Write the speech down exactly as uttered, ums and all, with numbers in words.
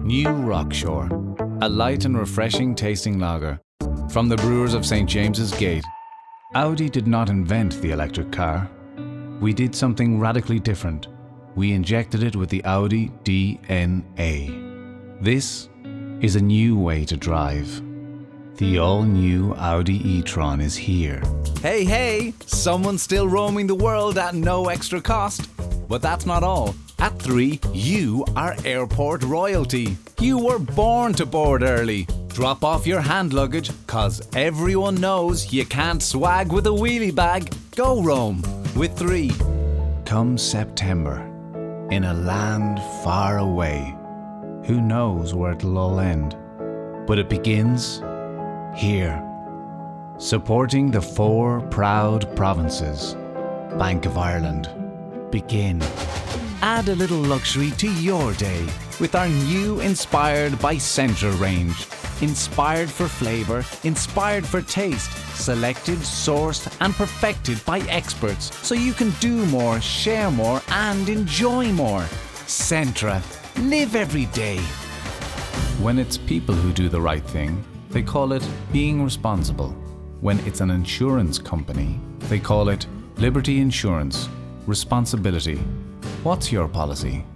New Rockshore, a light and refreshing tasting lager from the brewers of Saint James's Gate. Audi did not invent the electric car. We did something radically different. We injected it with the Audi D N A. This is a new way to drive. The all-new Audi e-tron is here. Hey, hey! Someone's still roaming the world at no extra cost. But that's not all. At three, you are airport royalty. You were born to board early. Drop off your hand luggage, cause everyone knows you can't swag with a wheelie bag. Go roam with three. Come September, in a land far away, who knows where it'll all end? But it begins here. Supporting the four proud provinces. Bank of Ireland. Begin. Add a little luxury to your day with our new Inspired by Centra range. Inspired for flavour, inspired for taste, selected, sourced and perfected by experts so you can do more, share more and enjoy more. Centra. Live every day. When it's people who do the right thing, they call it being responsible. When it's an insurance company, they call it Liberty Insurance. Responsibility. What's your policy?